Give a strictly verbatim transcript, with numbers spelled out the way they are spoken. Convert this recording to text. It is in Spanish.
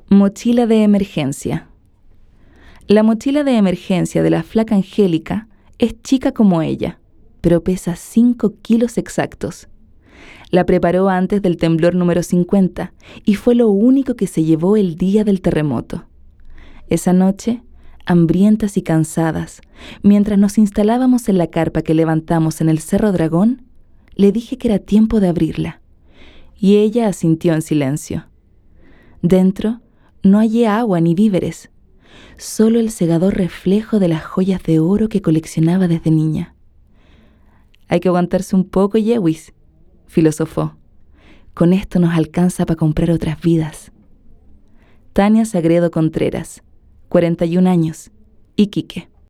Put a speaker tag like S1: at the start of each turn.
S1: Mochila de emergencia. La mochila de emergencia de la flaca Angélica es chica como ella, pero pesa cinco kilos exactos. La preparó antes del temblor número cincuenta y fue lo único que se llevó el día del terremoto. Esa noche, hambrientas y cansadas, mientras nos instalábamos en la carpa que levantamos en el Cerro Dragón, le dije que era tiempo de abrirla, y ella asintió en silencio. Dentro no hallé agua ni víveres, solo el cegador reflejo de las joyas de oro que coleccionaba desde niña. Hay que aguantarse un poco, Yewis, filosofó. Con esto nos alcanza para comprar otras vidas. Tania Sagredo Contreras, cuarenta y un años, Iquique.